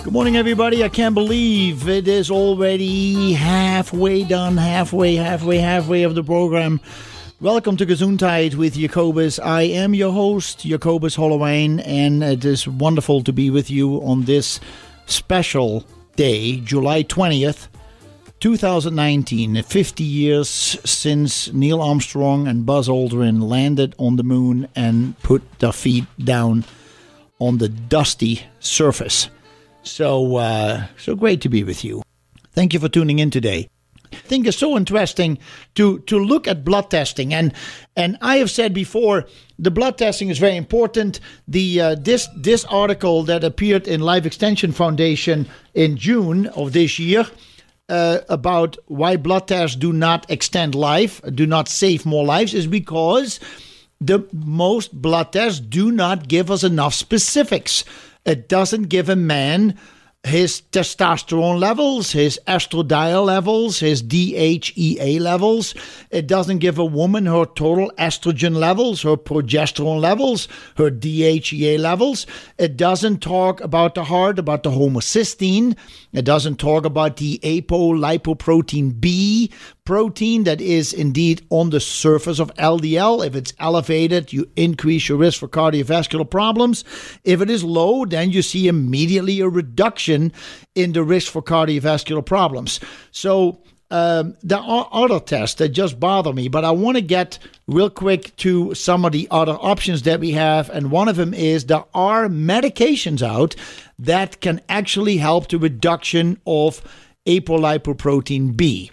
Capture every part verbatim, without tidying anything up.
Good morning, everybody. I can't believe it is already halfway done, halfway, halfway, halfway of the program. Welcome to Gesundheit with Jacobus. I am your host, Jacobus Holloway, and it is wonderful to be with you on this special day, July twentieth, twenty nineteen. fifty years since Neil Armstrong and Buzz Aldrin landed on the moon and put their feet down on the dusty surface. So, uh, so great to be with you. Thank you for tuning in today. I think it's so interesting to, to look at blood testing. And and I have said before, the blood testing is very important. The uh, this this article that appeared in Life Extension Foundation in June of this year uh, about why blood tests do not extend life, do not save more lives, is because the most blood tests do not give us enough specifics. It doesn't give a man his testosterone levels, his estradiol levels, his D H E A levels. It doesn't give a woman her total estrogen levels, her progesterone levels, her D H E A levels. It doesn't talk about the heart, about the homocysteine. It doesn't talk about the apolipoprotein B protein that is indeed on the surface of L D L. If it's elevated, you increase your risk for cardiovascular problems. If it is low, then you see immediately a reduction in the risk for cardiovascular problems. So um, there are other tests that just bother me, but I want to get real quick to some of the other options that we have. And one of them is there are medications out that can actually help the reduction of apolipoprotein B.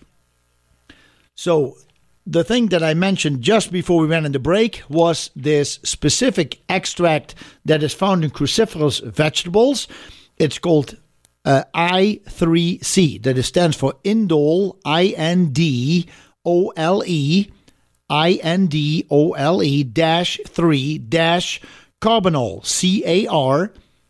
So the thing that I mentioned just before we went into break was this specific extract that is found in cruciferous vegetables. It's called uh, I three C. That stands for indole, I N D O L E, I N D O L E dash three dash carbinol, C A R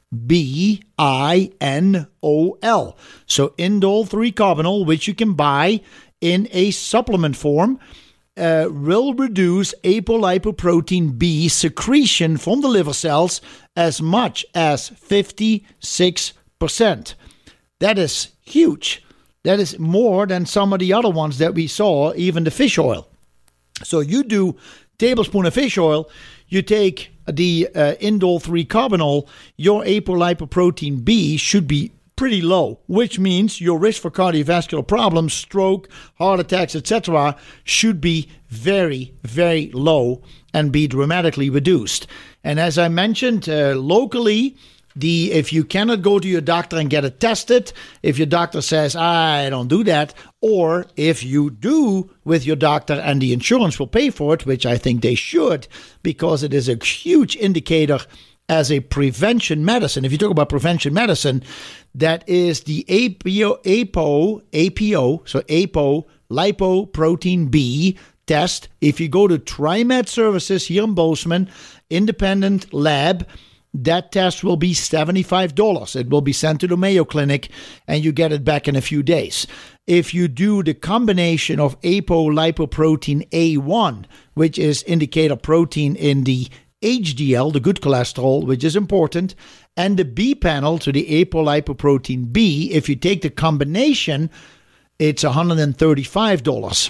B I N O L. So indole three carbinol, which you can buy in a supplement form, uh, will reduce apolipoprotein B secretion from the liver cells as much as fifty-six percent. That is huge. That is more than some of the other ones that we saw, even the fish oil. So you do tablespoon of fish oil, you take the uh, indole three carbinol, your apolipoprotein B should be pretty low, which means your risk for cardiovascular problems, stroke, heart attacks, et cetera should be very, very low and be dramatically reduced. And as I mentioned, uh, locally, the if you cannot go to your doctor and get it tested, if your doctor says, I don't do that, or if you do with your doctor and the insurance will pay for it, which I think they should, because it is a huge indicator as a prevention medicine. If you talk about prevention medicine, that is the A P O, A P O, A P O, so A P O, lipoprotein B test. If you go to TriMed Services here in Bozeman, independent lab, that test will be seventy-five dollars. It will be sent to the Mayo Clinic, and you get it back in a few days. If you do the combination of apolipoprotein A one, which is indicator protein in the H D L, the good cholesterol, which is important, and the B panel, to the apolipoprotein B, if you take the combination, it's one hundred thirty-five dollars.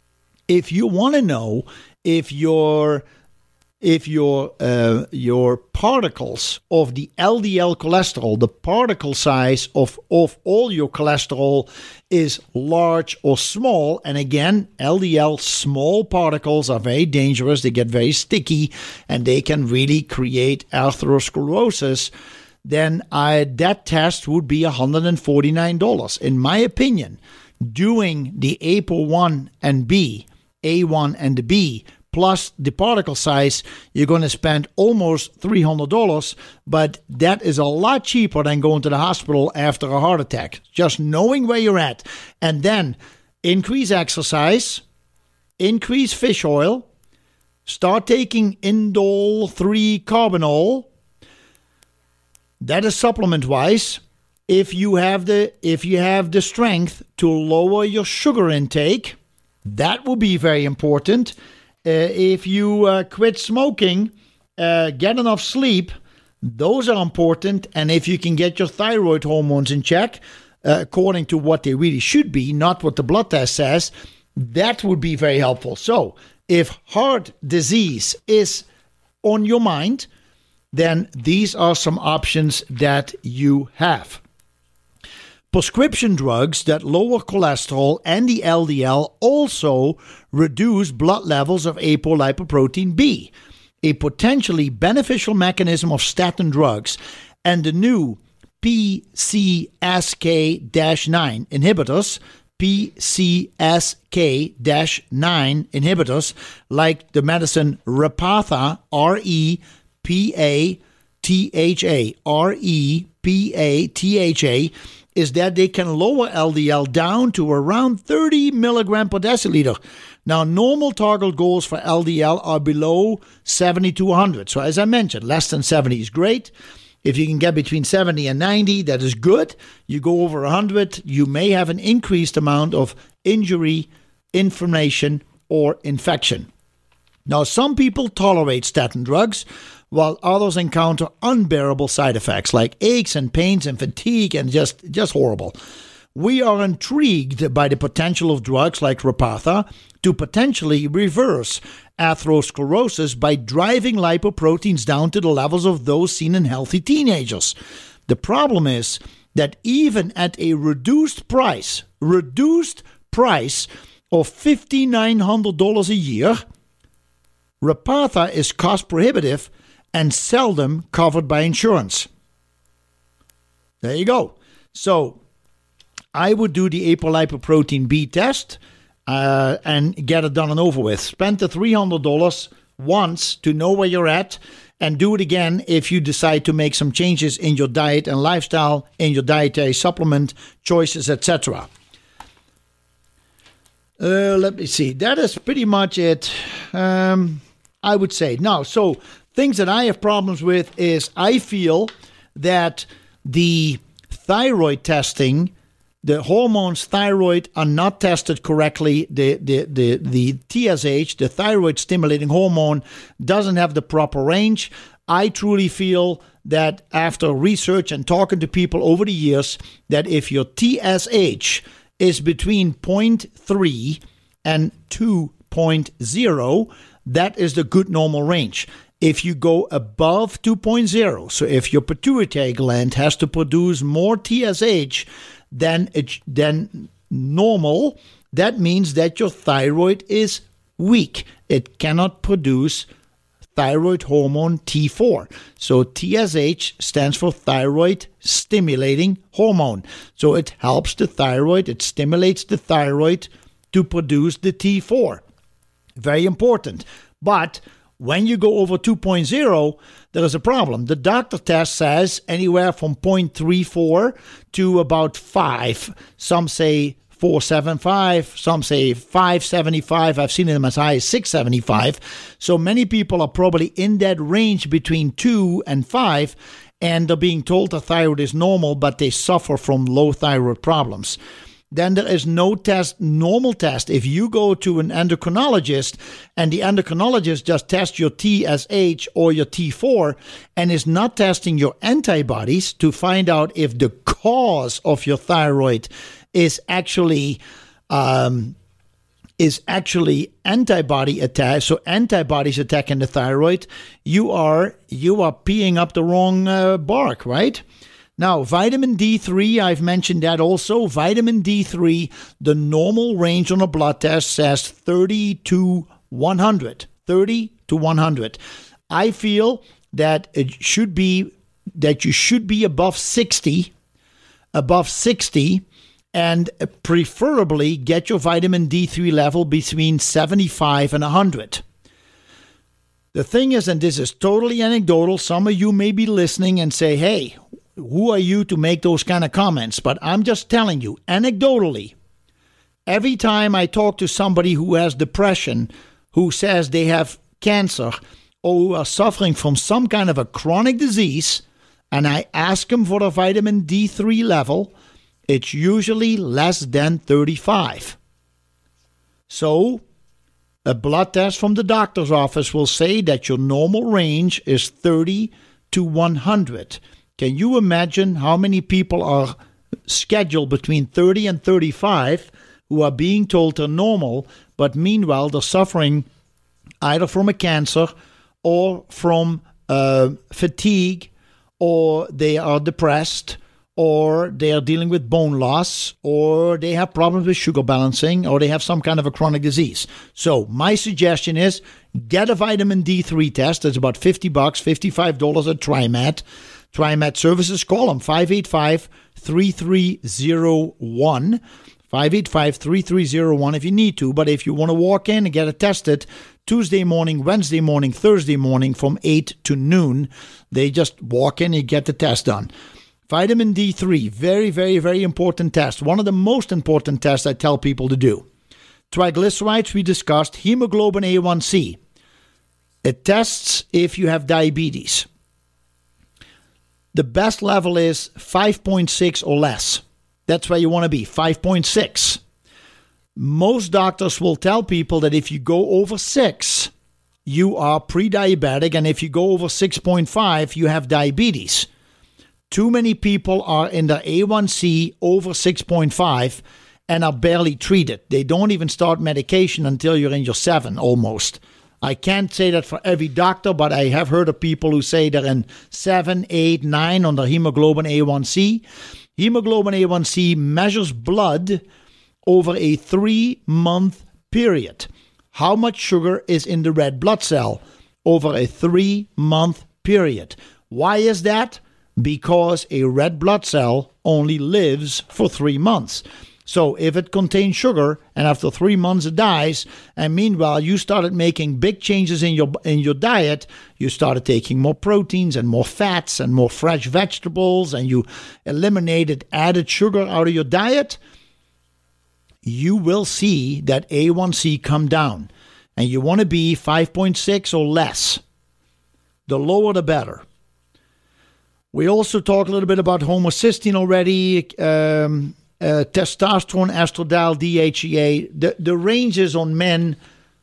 If you want to know if your if your uh, your particles of the L D L cholesterol, the particle size of, of all your cholesterol is large or small, and again, L D L small particles are very dangerous, they get very sticky, and they can really create atherosclerosis, then I, that test would be one hundred forty-nine dollars. In my opinion, doing the A P O one and B, A one and the B, plus the particle size, you're going to spend almost three hundred dollars, but that is a lot cheaper than going to the hospital after a heart attack. Just knowing where you're at. And then increase exercise, increase fish oil, start taking indole three carbinol. That is supplement-wise. If you have the if you have the strength to lower your sugar intake, that will be very important. Uh, if you uh, quit smoking, uh, get enough sleep, Those are important, and if you can get your thyroid hormones in check, uh, according to what they really should be, not what the blood test says, that would be very helpful. So, if heart disease is on your mind, then these are some options that you have. Prescription drugs that lower cholesterol and the L D L also reduce blood levels of apolipoprotein B, a potentially beneficial mechanism of statin drugs, and the new P C S K nine inhibitors, P C S K nine inhibitors, like the medicine Repatha, R E P A T H A, R E P A T H A, is that they can lower L D L down to around thirty milligram per deciliter. Now, normal target goals for L D L are below seventy to one hundred. So as I mentioned, less than seventy is great. If you can get between seventy and ninety, that is good. You go over one hundred, you may have an increased amount of injury, inflammation, or infection. Now, some people tolerate statin drugs, while others encounter unbearable side effects like aches and pains and fatigue and just, just horrible. We are intrigued by the potential of drugs like Repatha to potentially reverse atherosclerosis by driving lipoproteins down to the levels of those seen in healthy teenagers. The problem is that even at a reduced price, reduced price of five thousand nine hundred dollars a year, Repatha is cost prohibitive and seldom covered by insurance. There you go. So I would do the apolipoprotein B test uh, and get it done and over with. Spend the three hundred dollars once to know where you're at, and do it again if you decide to make some changes in your diet and lifestyle, in your dietary supplement choices, et cetera. Uh, let me see. That is pretty much it, um, I would say. Now, so things that I have problems with is I feel that the thyroid testing, the hormones thyroid are not tested correctly. The, the, the, the T S H, the thyroid stimulating hormone, doesn't have the proper range. I truly feel that after research and talking to people over the years, that if your T S H is between zero point three and two point zero, that is the good normal range. If you go above two point zero, so if your pituitary gland has to produce more T S H than, it, than normal, that means that your thyroid is weak. It cannot produce thyroid hormone T four. So T S H stands for thyroid stimulating hormone. So it helps the thyroid, it stimulates the thyroid to produce the T four. Very important. But when you go over two point zero, there is a problem. The doctor test says anywhere from zero point three four to about five. Some say four seventy-five, some say five seventy-five. I've seen them as high as six seventy-five. So many people are probably in that range between two and five, and they're being told the thyroid is normal, but they suffer from low thyroid problems. Then there is no test, normal test. If you go to an endocrinologist and the endocrinologist just tests your T S H or your T four and is not testing your antibodies to find out if the cause of your thyroid is actually um, is actually antibody attack, so antibodies attacking the thyroid, you are you are peeing up the wrong uh, bark, right? Now, vitamin D three, I've mentioned that also. Vitamin D three, the normal range on a blood test says thirty to one hundred. thirty to one hundred. I feel that it should be, that you should be above sixty, above sixty, and preferably get your vitamin D three level between seventy-five and one hundred. The thing is, and this is totally anecdotal, some of you may be listening and say, hey, who are you to make those kind of comments? But I'm just telling you, anecdotally, every time I talk to somebody who has depression, who says they have cancer, or who are suffering from some kind of a chronic disease, and I ask them for the vitamin D three level, it's usually less than thirty-five. So, a blood test from the doctor's office will say that your normal range is thirty to one hundred. Can you imagine how many people are scheduled between thirty and thirty-five who are being told they're normal, but meanwhile they're suffering either from a cancer or from uh, fatigue, or they are depressed, or they are dealing with bone loss, or they have problems with sugar balancing, or they have some kind of a chronic disease. So my suggestion is get a vitamin D three test. It's about fifty bucks, fifty-five dollars at TriMet. TriMet Services, call them five eight five, three three zero one. five eight five, three three zero one if you need to. But if you want to walk in and get it tested, Tuesday morning, Wednesday morning, Thursday morning from eight to noon, they just walk in and get the test done. Vitamin D three, very, very, very important test. One of the most important tests I tell people to do. Triglycerides, we discussed. Hemoglobin A one C. It tests if you have diabetes. The best level is five point six or less. That's where you want to be, five point six. Most doctors will tell people that if you go over six, you are pre-diabetic, and if you go over six point five, you have diabetes. Too many people are in their A one C over six point five and are barely treated. They don't even start medication until you're in your seven almost. I can't say that for every doctor, but I have heard of people who say they're in seven, eight, nine on their hemoglobin A one C. Hemoglobin A one C measures blood over a three-month period. How much sugar is in the red blood cell over a three-month period? Why is that? Because a red blood cell only lives for three months. So if it contains sugar and after three months it dies, and meanwhile you started making big changes in your in your diet, you started taking more proteins and more fats and more fresh vegetables, and you eliminated added sugar out of your diet, you will see that A one C come down. And you want to be five point six or less. The lower the better. We also talked a little bit about homocysteine already, um, uh, testosterone, estradiol, D H E A. The, the ranges on men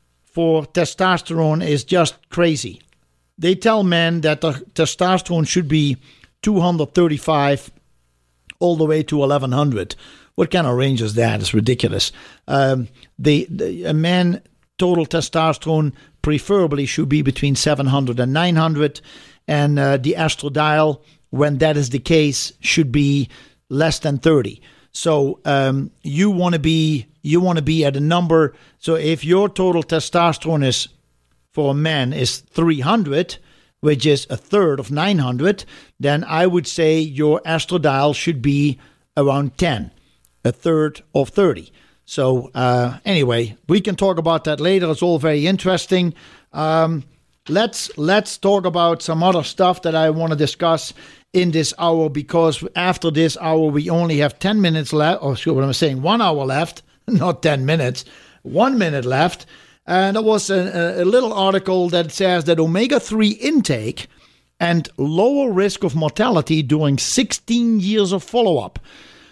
for testosterone is just crazy. They tell men that the testosterone should be two thirty-five all the way to eleven hundred. What kind of range is that? It's ridiculous. Um, the, the a man total testosterone preferably should be between seven hundred and nine hundred, and uh, the estradiol, when that is the case, should be less than thirty. So um, you want to be you want to be at a number. So if your total testosterone is for a man is three hundred, which is a third of nine hundred, then I would say your estradiol should be around ten, a third of thirty. So uh, anyway, we can talk about that later. It's all very interesting. Um, let's let's talk about some other stuff that I want to discuss in this hour, because after this hour we only have ten minutes left. Or sure, what I'm saying, one hour left, not ten minutes, one minute left. And there was a, a little article that says that omega three intake and lower risk of mortality during sixteen years of follow-up.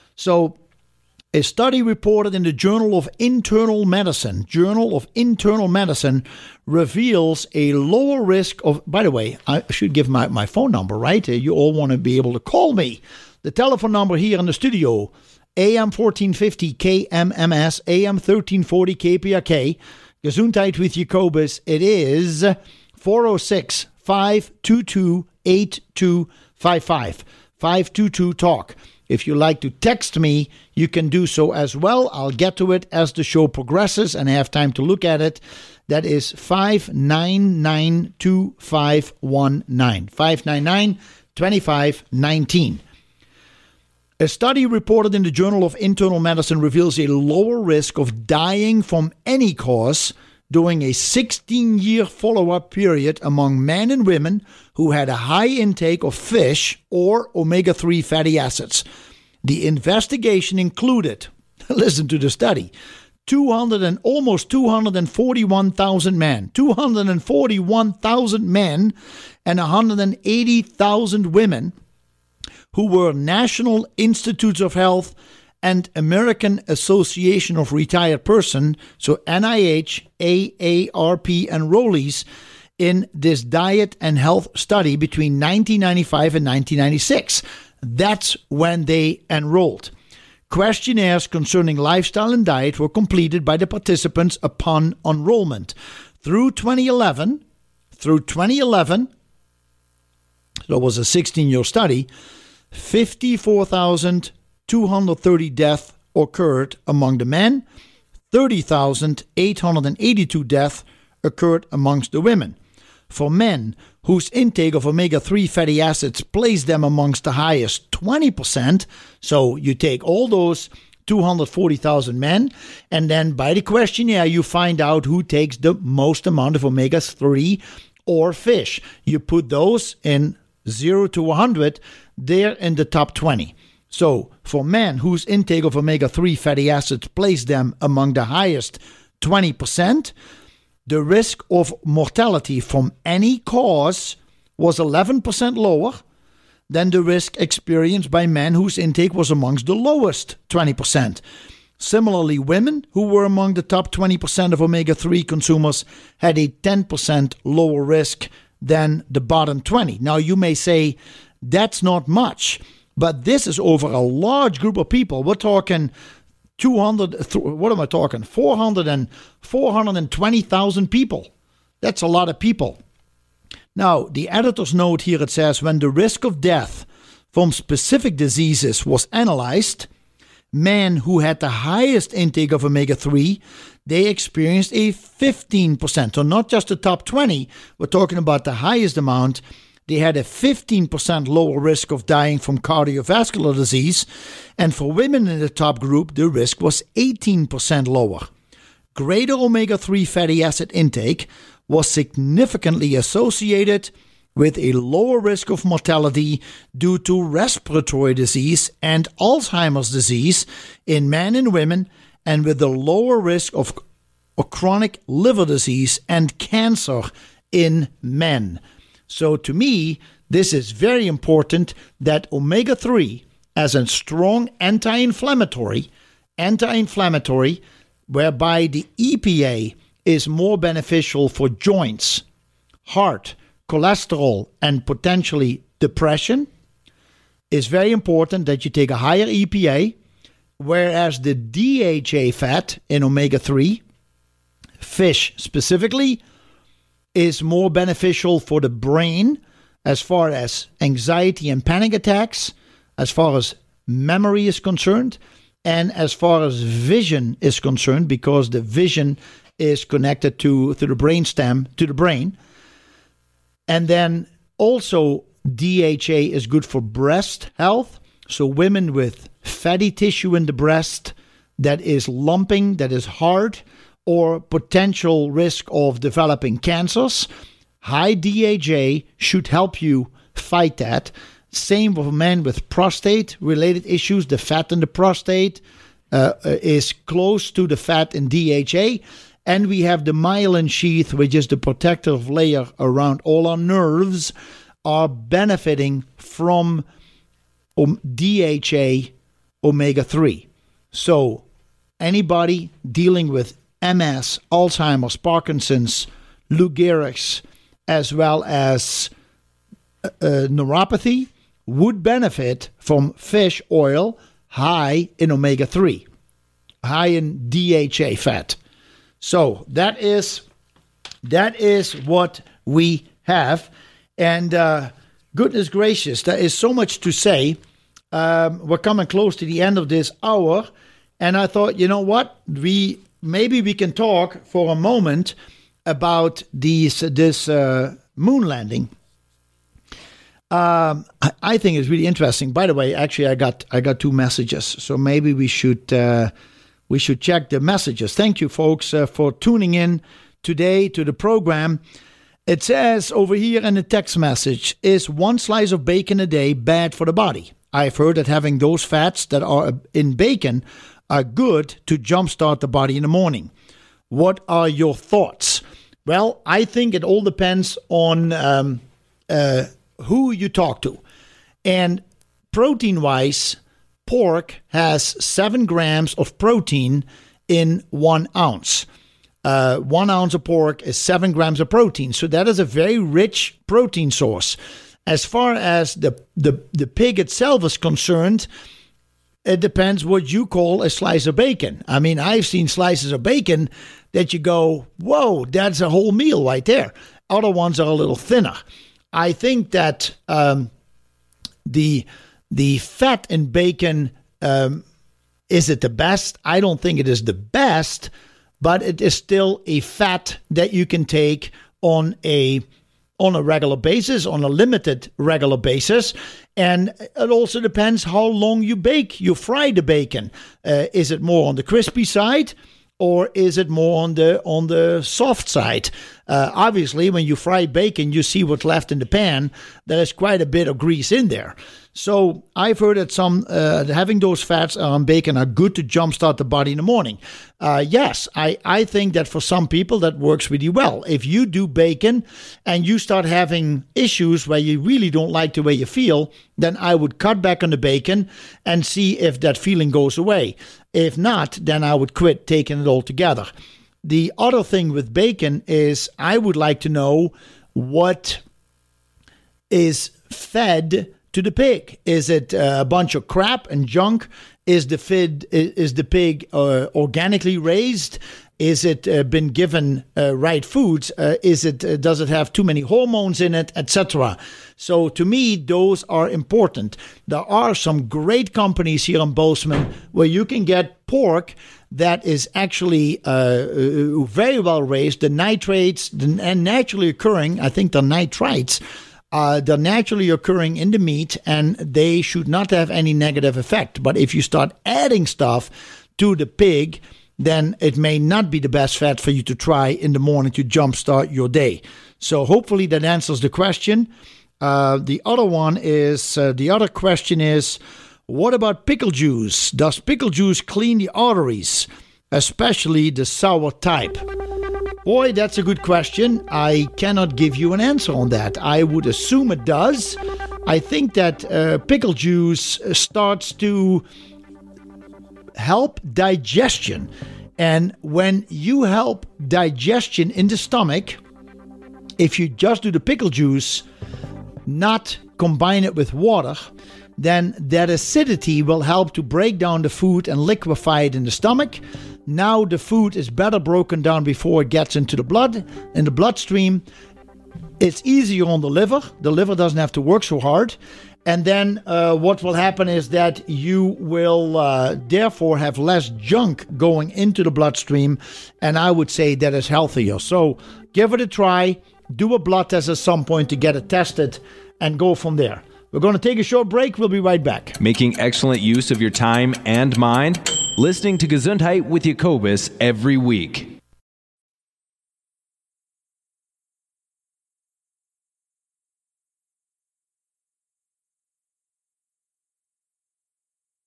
So a study reported in the Journal of Internal Medicine, Journal of Internal Medicine, reveals a lower risk of, by the way, I should give my, my phone number, right? You all want to be able to call me. The telephone number here in the studio, A M fourteen fifty K M M S, A M thirteen forty K P R K, Gesundheit with Jacobus. It is four oh six, five two two, eight two five five, five two two talk. If you like to text me, you can do so as well. I'll get to it as the show progresses and have time to look at it. That is five nine nine, two five one nine, five nine nine, two five one nine. A study reported in the Journal of Internal Medicine reveals a lower risk of dying from any cause during a sixteen-year follow-up period among men and women who had a high intake of fish or omega three fatty acids. The investigation included, listen to the study, two hundred and almost two hundred forty-one thousand men, two hundred forty-one thousand men and one hundred eighty thousand women who were National Institutes of Health and American Association of Retired Persons, so N I H, A A R P enrollees in this diet and health study between nineteen ninety-five and nineteen ninety-six. That's when they enrolled. Questionnaires concerning lifestyle and diet were completed by the participants upon enrollment. Through twenty eleven, through twenty eleven, so it was a sixteen-year study, fifty-four thousand two hundred thirty deaths occurred among the men, thirty thousand eight hundred eighty-two deaths occurred amongst the women. For men whose intake of omega three fatty acids placed them amongst the highest twenty percent, so you take all those two hundred forty thousand men, and then by the questionnaire you find out who takes the most amount of omega three or fish. You put those in zero to one hundred, they're in the top twenty. So for men whose intake of omega three fatty acids placed them among the highest twenty percent, the risk of mortality from any cause was eleven percent lower than the risk experienced by men whose intake was amongst the lowest twenty percent. Similarly, women who were among the top twenty percent of omega three consumers had a ten percent lower risk than the bottom twenty. Now, you may say that's not much, but this is over a large group of people. We're talking two hundred, what am I talking? four hundred and four hundred twenty thousand people. That's a lot of people. Now, the editor's note here, it says, when the risk of death from specific diseases was analyzed, men who had the highest intake of omega three, they experienced a fifteen percent. So not just the top twenty, we're talking about the highest amount. They had a fifteen percent lower risk of dying from cardiovascular disease. And for women in the top group, the risk was eighteen percent lower. Greater omega three fatty acid intake was significantly associated with a lower risk of mortality due to respiratory disease and Alzheimer's disease in men and women, and with a lower risk of chronic liver disease and cancer in men. So to me, this is very important that omega three, as a strong anti-inflammatory, anti-inflammatory, whereby the E P A is more beneficial for joints, heart, cholesterol, and potentially depression, is very important that you take a higher E P A, whereas the D H A fat in omega three, fish specifically, is more beneficial for the brain as far as anxiety and panic attacks, as far as memory is concerned, and as far as vision is concerned, because the vision is connected to, to the brainstem, to the brain. And then also D H A is good for breast health. So women with fatty tissue in the breast that is lumping, that is hard, or potential risk of developing cancers, high D H A should help you fight that. Same for men with prostate-related issues. The fat in the prostate uh, is close to the fat in D H A. And we have the myelin sheath, which is the protective layer around all our nerves, are benefiting from D H A omega three. So anybody dealing with M S, Alzheimer's, Parkinson's, Lou Gehrig's, as well as uh, neuropathy, would benefit from fish oil high in omega three, high in D H A fat. So that is that is what we have. And uh, goodness gracious, there is so much to say. Um, we're coming close to the end of this hour. And I thought, you know what? We maybe we can talk for a moment about these this uh, moon landing. Um, I think it's really interesting. By the way, actually, I got I got two messages, so maybe we should uh, we should check the messages. Thank you, folks, uh, for tuning in today to the program. It says over here in the text message, is one slice of bacon a day bad for the body? I've heard that having those fats that are in bacon are good to jumpstart the body in the morning. What are your thoughts? Well, I think it all depends on um, uh, who you talk to. And protein-wise, pork has seven grams of protein in one ounce. uh, one ounce of pork is seven grams of protein. So that is a very rich protein source. As far as the, the, the pig itself is concerned, it depends what you call a slice of bacon. I mean, I've seen slices of bacon that you go, whoa, that's a whole meal right there. Other ones are a little thinner. I think that um, the the fat in bacon, um, is it the best? I don't think it is the best, but it is still a fat that you can take on a on a regular basis, on a limited regular basis. And it also depends how long you bake, you fry the bacon. Uh, is it more on the crispy side, or is it more on the on the soft side? Uh, obviously, when you fry bacon, you see what's left in the pan. There's quite a bit of grease in there. So I've heard that some uh, having those fats on bacon are good to jumpstart the body in the morning. Uh, yes, I, I think that for some people that works really well. If you do bacon and you start having issues where you really don't like the way you feel, then I would cut back on the bacon and see if that feeling goes away. If not, then I would quit taking it altogether. The other thing with bacon is I would like to know what is fed to the pig. Is it a bunch of crap and junk? Is the fid, is the pig uh, organically raised? Is it uh, been given uh, right foods? Uh, is it uh, does it have too many hormones in it, et cetera? So to me, those are important. There are some great companies here in Bozeman where you can get pork that is actually uh, very well raised. The nitrates the, and naturally occurring, I think the nitrites, uh, they're naturally occurring in the meat, and they should not have any negative effect. But if you start adding stuff to the pig, then it may not be the best fat for you to try in the morning to jumpstart your day. So hopefully that answers the question. Uh, the other one is, uh, the other question is, what about pickle juice? Does pickle juice clean the arteries, especially the sour type? Boy, that's a good question. I cannot give you an answer on that. I would assume it does. I think that uh, pickle juice starts to help digestion. And when you help digestion in the stomach, if you just do the pickle juice, not combine it with water, then that acidity will help to break down the food and liquefy it in the stomach. Now the food is better broken down before it gets into the blood, in the bloodstream. It's easier on the liver. The liver doesn't have to work so hard. And then uh, what will happen is that you will uh, therefore have less junk going into the bloodstream. And I would say that is healthier. So give it a try. Do a blood test at some point to get it tested and go from there. We're going to take a short break. We'll be right back. Making excellent use of your time and mind. Listening to Gesundheit with Jacobus every week.